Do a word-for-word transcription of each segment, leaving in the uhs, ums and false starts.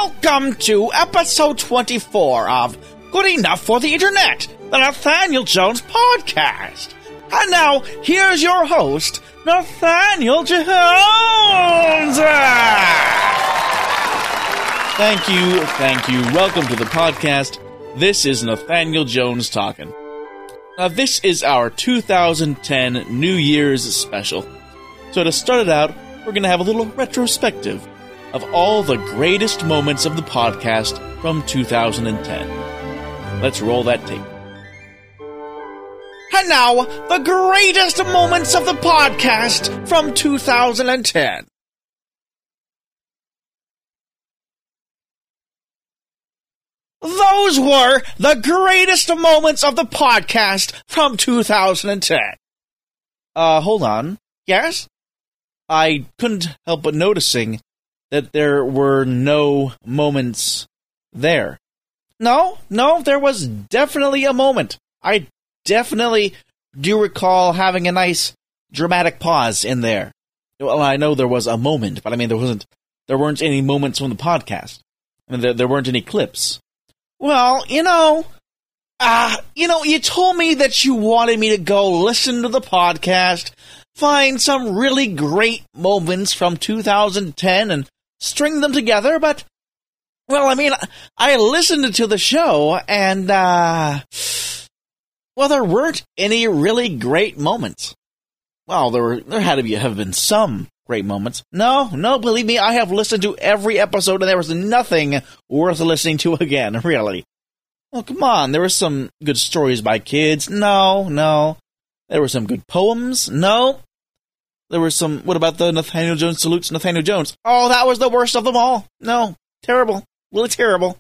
Welcome to episode twenty-four of Good Enough for the Internet, the Nathaniel Jones podcast. And now, here's your host, Nathaniel Jones! Thank you, thank you. Welcome to the podcast. This is Nathaniel Jones talking. Now, this is our two thousand ten New Year's special. So to start it out, we're going to have a little retrospective of all the greatest moments of the podcast from two thousand ten. Let's roll that tape. And now, the greatest moments of the podcast from two thousand ten. Those were the greatest moments of the podcast from two thousand ten. Uh, hold on. Yes? I couldn't help but noticing that there were no moments there. No, no, there was definitely a moment. I definitely do recall having a nice dramatic pause in there. Well, I know there was a moment, but I mean, there wasn't, there weren't any moments from the podcast. I mean, there, there weren't any clips. Well, you know, uh, you know, you told me that you wanted me to go listen to the podcast, find some really great moments from two thousand ten and string them together, but, well, I mean, I listened to the show, and, uh, well, there weren't any really great moments. Well, there were, there had to be, have been some great moments. No, no, believe me, I have listened to every episode, and there was nothing worth listening to again, really. Well, come on, there were some good stories by kids. No, no. There were some good poems. No. There were some, what about the Nathaniel Jones salutes Nathaniel Jones? Oh, that was the worst of them all. No, terrible. Really terrible.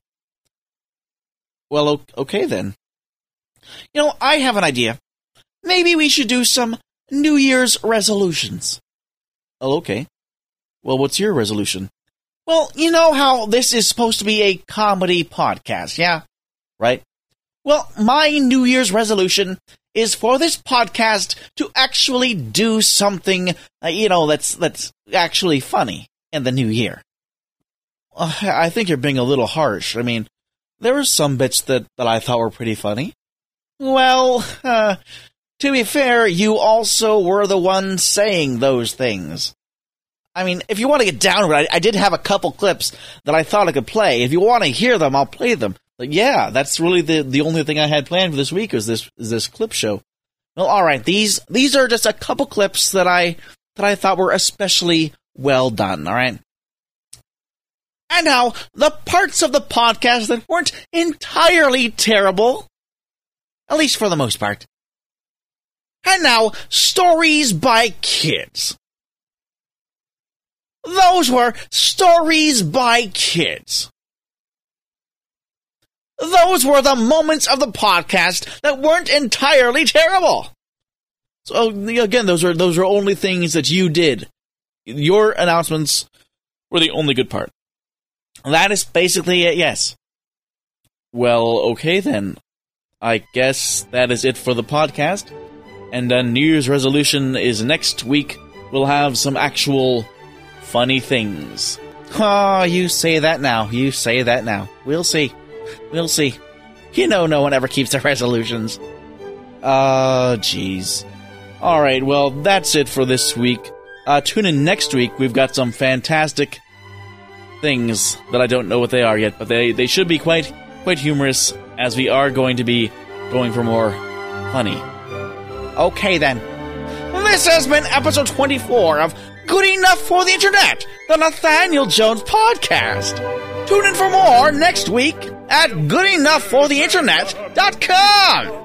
Well, okay then. You know, I have an idea. Maybe we should do some New Year's resolutions. Oh, okay. Well, what's your resolution? Well, you know how this is supposed to be a comedy podcast, yeah? Right? Well, my New Year's resolution is for this podcast to actually do something, uh, you know, that's that's actually funny in the new year. Uh, I think you're being a little harsh. I mean, there were some bits that, that I thought were pretty funny. Well, uh, to be fair, you also were the one saying those things. I mean, if you want to get down with it, I, I did have a couple clips that I thought I could play. If you want to hear them, I'll play them. But yeah, that's really the, the only thing I had planned for this week is this is this clip show. Well, all right, these these are just a couple clips that I that I thought were especially well done. All right. And now the parts of the podcast that weren't entirely terrible, at least for the most part. And now stories by kids. Those were stories by kids. Those were the moments of the podcast that weren't entirely terrible. So again, those are those are only things that you did. Your announcements were the only good part. That is basically it, yes. Well, okay then. I guess that is it for the podcast. And a New Year's resolution is next week. We'll have some actual funny things. Oh, you say that now. You say that now. We'll see. We'll see. You know no one ever keeps their resolutions. Uh, jeez. Alright, well, that's it for this week. Uh, tune in next week. We've got some fantastic things that I don't know what they are yet, but they, they should be quite quite humorous, as we are going to be going for more funny. Okay, then. This has been episode twenty-four of Good Enough for the Internet, the Nathaniel Jones podcast. Tune in for more next week at good enough for the internet dot com.